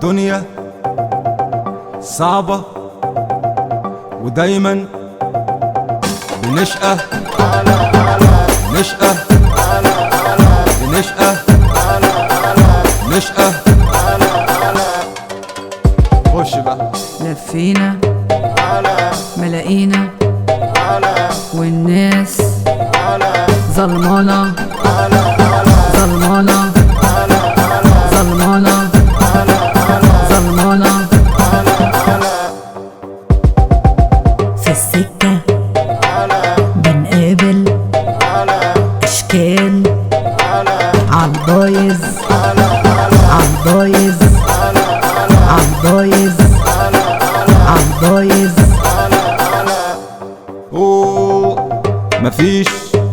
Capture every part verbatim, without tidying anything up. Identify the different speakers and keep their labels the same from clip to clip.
Speaker 1: الدنيا صعبة ودايما بنشقى نشقى بنشقى نشقى. خش بقى.
Speaker 2: لفينا ملاقينا والناس ظلمانة ظلمانة ظلمانة ظلمانة. في السكة بنقابل أشكال عالبايظ عالبايظ عالبايظ عالبايظ.
Speaker 1: اوه مفيش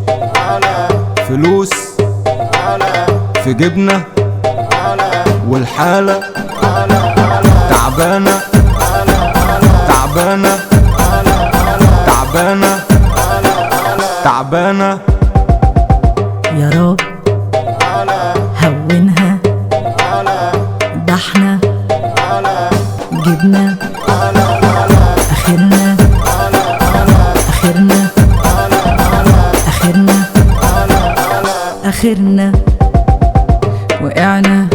Speaker 1: فلوس في جيبنا والحالة تعبانة تعبانة تعبانة تعبانة.
Speaker 2: يا رب هونها ده احنا جبنا اخرنا اخرنا اخرنا اخرنا. وقعنا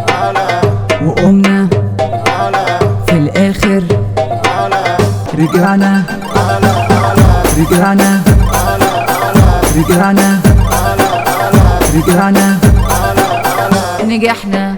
Speaker 2: وقمنا في الاخر رجعنا رجعنا رجعنا رجعنا نجحنا.